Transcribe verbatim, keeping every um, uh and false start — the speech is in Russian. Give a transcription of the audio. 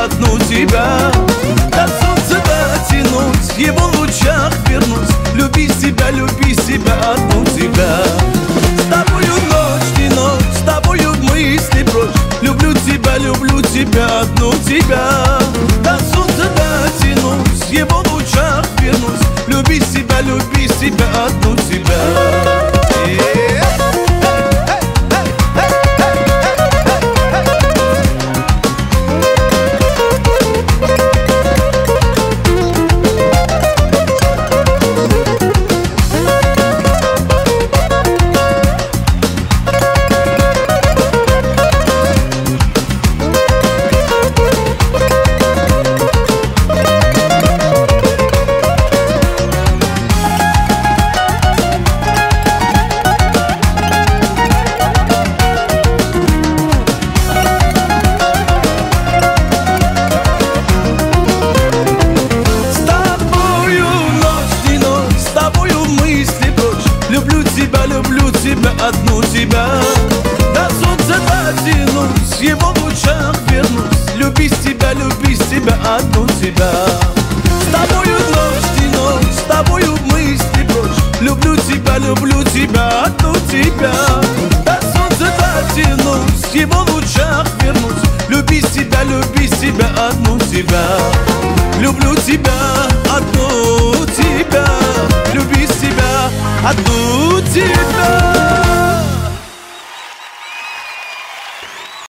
одну тебя. До солнца дотянусь, в его лучах вернусь. Люби себя, люби себя, одну тебя. С тобою ночь и ночь, с тобою мысли прочь. Люблю тебя, люблю тебя, одну тебя. До солнца дотянусь, в его лучах вернусь. Люби себя, люби себя, одну тебя. Люблю тебя, одну тебя. До солнца дотянусь, в его лучах вернусь. Люби себя, люби себя, одну тебя. С тобою ночь и ночь, с тобою мысли прочь. Люблю тебя, люблю тебя, одну тебя. До солнца дотянусь, в его лучах вернусь. Люби себя, люби себя, одну тебя. Люблю тебя, одну